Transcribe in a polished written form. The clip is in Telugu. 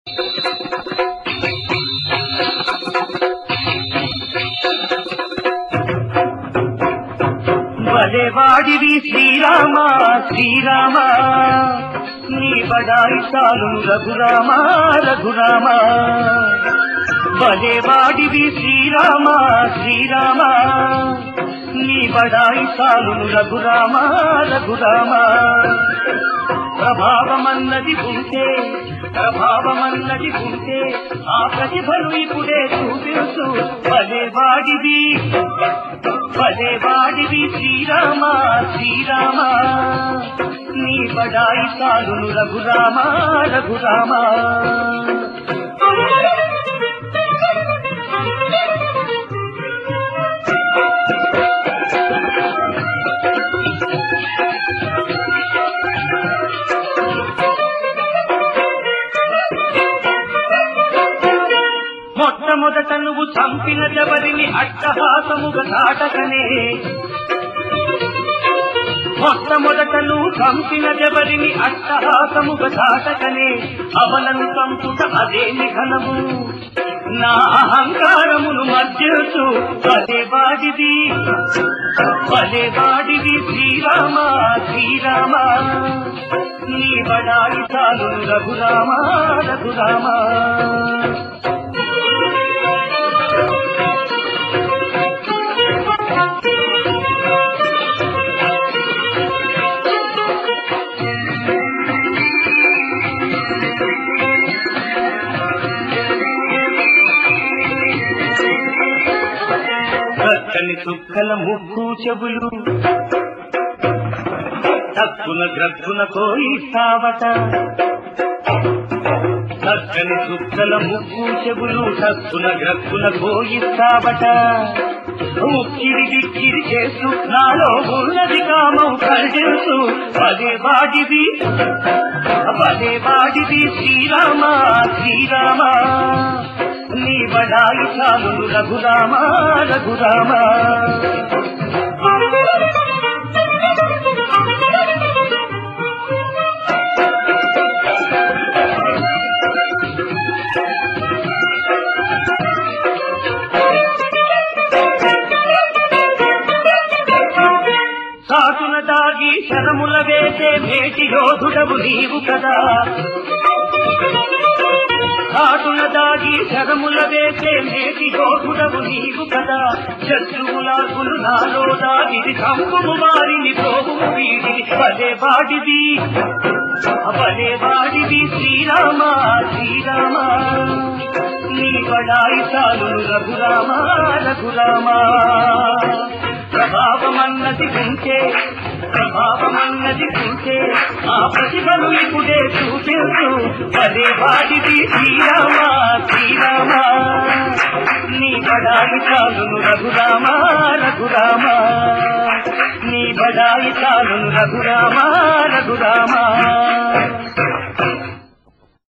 భలేవాడివి శ్రీరామ శ్రీరామ నీ బడాయి చాలు రఘురామ రఘురామ భలేవాడివి శ్రీరామ శ్రీరామ నీ బడాయి చాలు రఘురామ రఘురామ ప్రభావమన్నది ఉంటే ఆ ప్రతిభను ఇప్పుడే చూపించు భలేవాడివి శ్రీరామ శ్రీరామ నీ బడాయి చాలు రఘురామ రఘురామ మొట్టమొదట నువ్వు చంపిన జబరిని అట్టహాసముగా దాటకనే అవలను చంపుట అదే నిఘనము నా అహంకారమును మర్జేసు భలేవాడివి శ్రీరామ శ్రీరామ నీ బడాయి చాలు రఘురామ రఘురామ చక్కని చుక్కల ముక్కు చెవులు తక్కున గ్రగ్గున కోయిస్తావట చక్కని చుక్కల ముక్కు చెవులు తక్కున గ్రగ్గున కోయిస్తావట ఉక్కిరి బిక్కిరి చేస్తూ నాలో ఉన్నది కామం కలిగేస్తూ భలేవాడివి శ్రీరామ శ్రీరామ నీ బడాయి చాలు రఘురామ రఘురామ సాటున దాగి శరముల వేసే మేటి యోధుడవు నీవు కదా శత్రువులాకులు నాలో దాగిది కంపుము వారిని ప్రోగుము వీడిని భలేవాడివి శ్రీరామ శ్రీరామ నీ బడాయి చాలు రఘురామ రఘురామ ప్రభావమన్నది ఉంటే ఆ ప్రతిభను ఇప్పుడే చూపించు భలేవాడివి శ్రీరామ శ్రీరామ నీ బడాయి చాలు రఘురామ రఘురామ నీ బడాయి చాలు రఘురామ రఘురామ